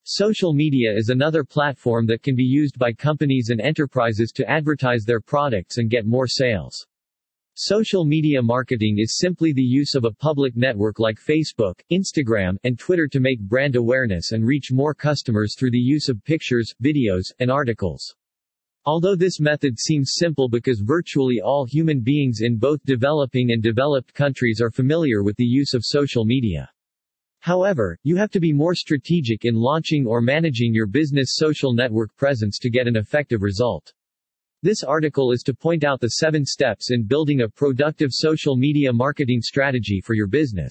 Social media is another platform that can be used by companies and enterprises to advertise their products and get more sales. Social media marketing is simply the use of a public network like Facebook, Instagram, and Twitter to make brand awareness and reach more customers through the use of pictures, videos, and articles. Although this method seems simple because virtually all human beings in both developing and developed countries are familiar with the use of social media. However, you have to be more strategic in launching or managing your business social network presence to get an effective result. This article is to point out the 7 steps in building a productive social media marketing strategy for your business.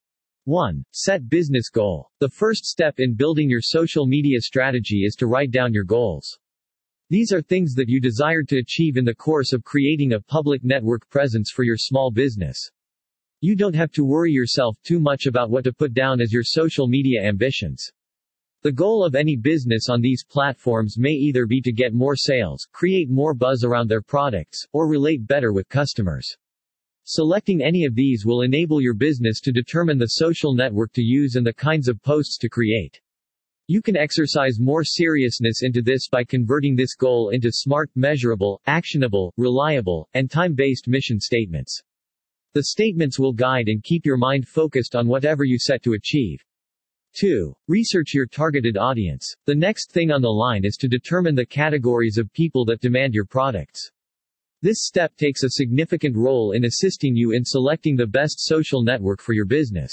1. Set business goal. The first step in building your social media strategy is to write down your goals. These are things that you desire to achieve in the course of creating a public network presence for your small business. You don't have to worry yourself too much about what to put down as your social media ambitions. The goal of any business on these platforms may either be to get more sales, create more buzz around their products, or relate better with customers. Selecting any of these will enable your business to determine the social network to use and the kinds of posts to create. You can exercise more seriousness into this by converting this goal into smart, measurable, actionable, reliable, and time-based mission statements. The statements will guide and keep your mind focused on whatever you set to achieve. 2. Research your targeted audience. The next thing on the line is to determine the categories of people that demand your products. This step takes a significant role in assisting you in selecting the best social network for your business.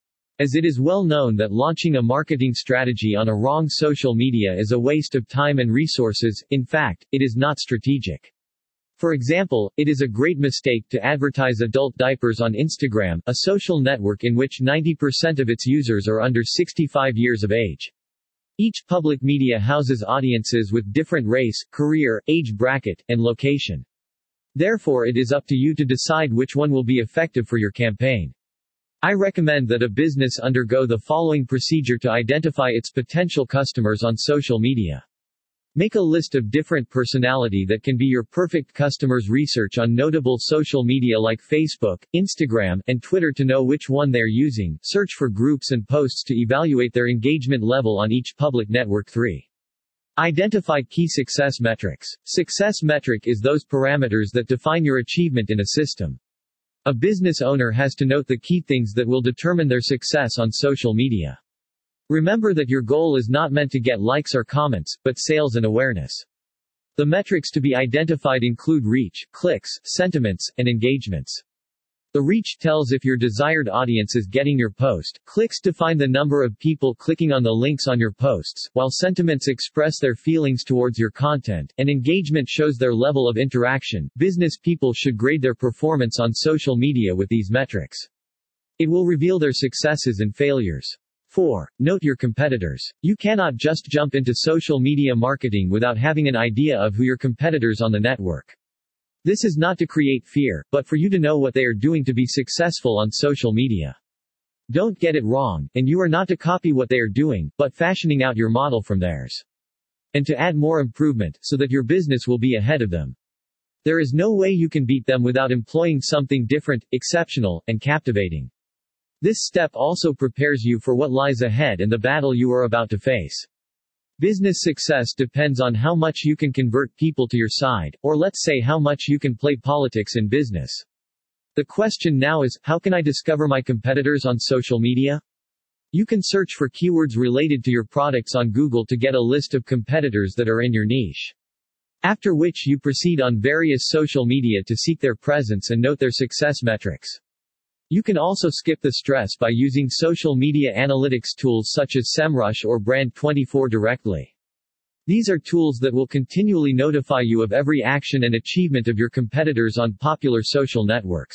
As it is well known that launching a marketing strategy on a wrong social media is a waste of time and resources, in fact, it is not strategic. For example, it is a great mistake to advertise adult diapers on Instagram, a social network in which 90% of its users are under 65 years of age. Each public media houses audiences with different race, career, age bracket, and location. Therefore, it is up to you to decide which one will be effective for your campaign. I recommend that a business undergo the following procedure to identify its potential customers on social media. Make a list of different personality that can be your perfect customers. Research on notable social media like Facebook, Instagram, and Twitter to know which one they're using. Search for groups and posts to evaluate their engagement level on each public network. 3. Identify key success metrics. Success metric is those parameters that define your achievement in a system. A business owner has to note the key things that will determine their success on social media. Remember that your goal is not meant to get likes or comments, but sales and awareness. The metrics to be identified include reach, clicks, sentiments, and engagements. The reach tells if your desired audience is getting your post, clicks define the number of people clicking on the links on your posts, while sentiments express their feelings towards your content, and engagement shows their level of interaction. Business people should grade their performance on social media with these metrics. It will reveal their successes and failures. 4. Note your competitors. You cannot just jump into social media marketing without having an idea of who your competitors on the network. This is not to create fear, but for you to know what they are doing to be successful on social media. Don't get it wrong, and you are not to copy what they are doing, but fashioning out your model from theirs. And to add more improvement, so that your business will be ahead of them. There is no way you can beat them without employing something different, exceptional, and captivating. This step also prepares you for what lies ahead and the battle you are about to face. Business success depends on how much you can convert people to your side, or let's say how much you can play politics in business. The question now is, how can I discover my competitors on social media? You can search for keywords related to your products on Google to get a list of competitors that are in your niche. After which you proceed on various social media to seek their presence and note their success metrics. You can also skip the stress by using social media analytics tools such as SEMrush or Brand24 directly. These are tools that will continually notify you of every action and achievement of your competitors on popular social networks.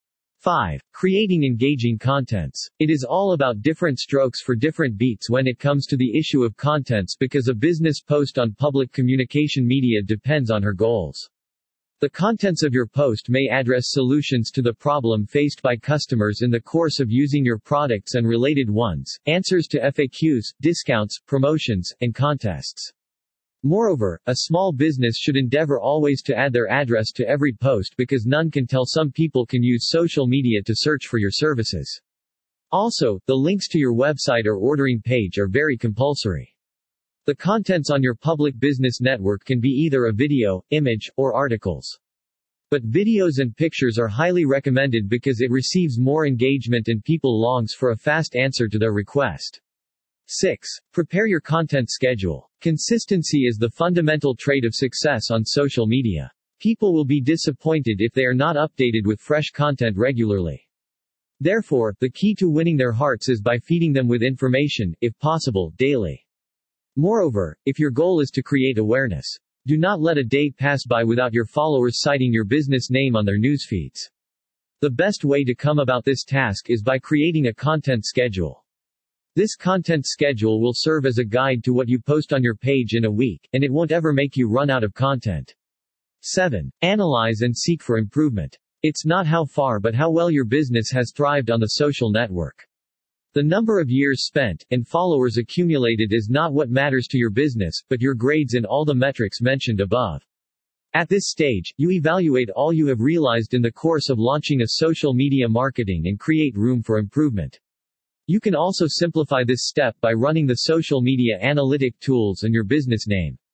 5. Creating engaging contents. It is all about different strokes for different beats when it comes to the issue of contents because a business post on public communication media depends on her goals. The contents of your post may address solutions to the problem faced by customers in the course of using your products and related ones, answers to FAQs, discounts, promotions, and contests. Moreover, a small business should endeavor always to add their address to every post because none can tell some people can use social media to search for your services. Also, the links to your website or ordering page are very compulsory. The contents on your public business network can be either a video, image, or articles. But videos and pictures are highly recommended because it receives more engagement and people longs for a fast answer to their request. 6. Prepare your content schedule. Consistency is the fundamental trait of success on social media. People will be disappointed if they are not updated with fresh content regularly. Therefore, the key to winning their hearts is by feeding them with information, if possible, daily. Moreover, if your goal is to create awareness, do not let a day pass by without your followers citing your business name on their newsfeeds. The best way to come about this task is by creating a content schedule. This content schedule will serve as a guide to what you post on your page in a week, and it won't ever make you run out of content. 7. Analyze and seek for improvement. It's not how far but how well your business has thrived on the social network. The number of years spent, and followers accumulated is not what matters to your business, but your grades in all the metrics mentioned above. At this stage, you evaluate all you have realized in the course of launching a social media marketing and create room for improvement. You can also simplify this step by running the social media analytic tools and your business name.